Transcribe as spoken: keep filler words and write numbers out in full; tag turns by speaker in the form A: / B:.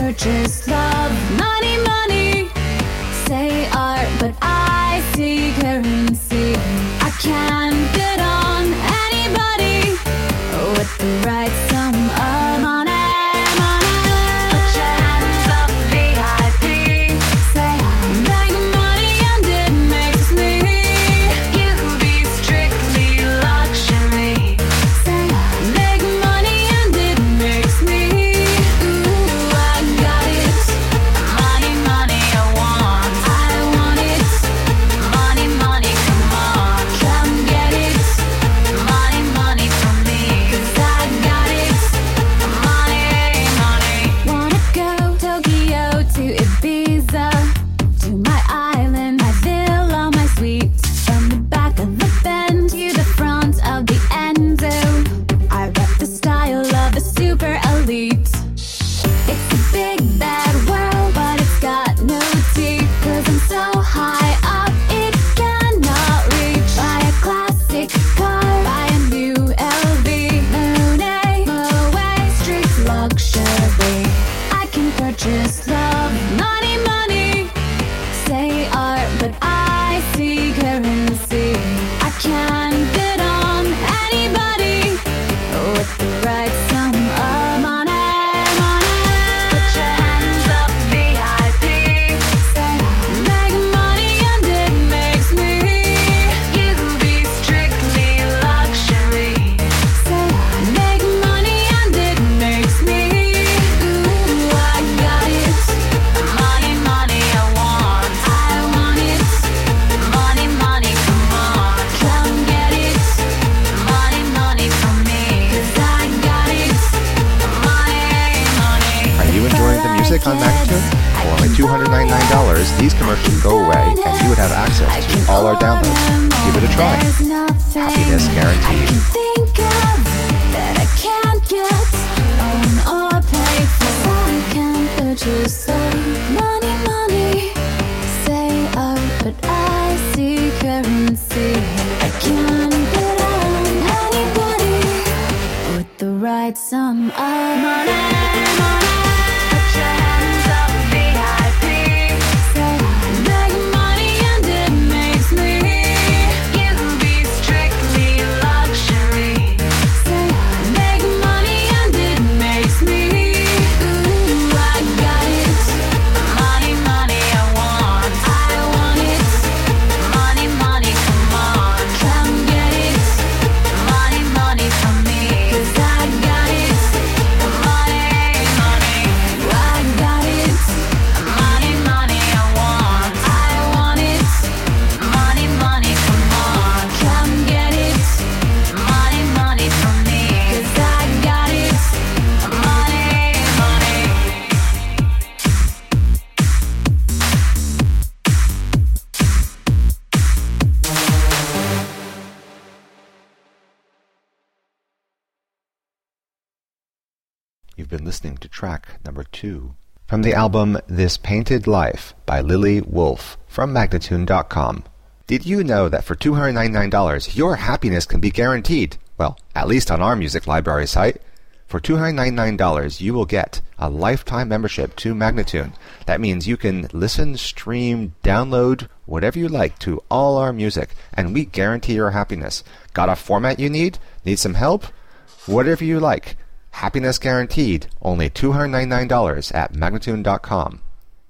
A: purchase love. Money, money, say art, but I see currency. I can't get on anybody with the right sum of money.
B: On Magnatune? For only two hundred ninety-nine dollars, these commercials go away and you would have access to all our downloads. Give it a try. Happiness guaranteed.
A: Money, money, say art, but I see currency. I can't get on anybody with the right sum of money.
B: You've been listening to track number two from the album This Painted Life by Lily Wolf from Magnatune dot com. Did you know that for two hundred ninety-nine dollars your happiness can be guaranteed? Well, at least on our music library site. For two hundred ninety-nine dollars you will get a lifetime membership to Magnatune. That means you can listen, stream, download, whatever you like to all our music, and we guarantee your happiness. Got a format you need? Need some help? Whatever you like. Happiness guaranteed. Only two hundred ninety-nine dollars at Magnatune dot com.